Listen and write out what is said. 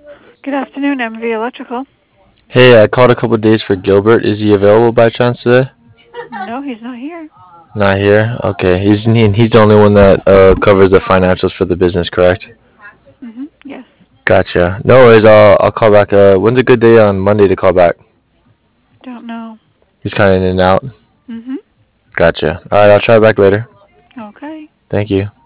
Good afternoon, MV Electrical. Hey, I called a couple days for Gilbert. Is he available by chance today? No, he's not here. Not here. Okay, he's the only one that covers the financials for the business, correct? Yes. Gotcha. No worries. I'll call back. When's a good day on Monday to call back? Don't know. He's kind of in and out. Mhm. Gotcha. All right, I'll try back later. Okay. Thank you.